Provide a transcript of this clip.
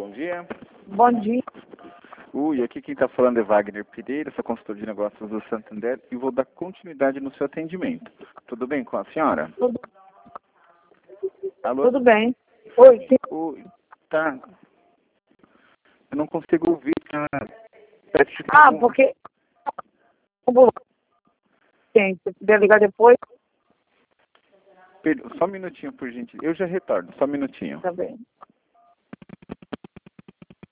Bom dia. Bom dia. Ui, aqui quem está falando é Wagner Pereira, sou consultor de negócios do Santander e vou dar continuidade no seu atendimento. Tudo bem com a senhora? Alô? Tudo bem. Oi, sim. Ui, tá. Eu não consigo ouvir, cara. Parece que Ah, porque... Sim, se puder ligar depois, Só um minutinho, por gentileza. Eu já retorno, só um minutinho. tá bem.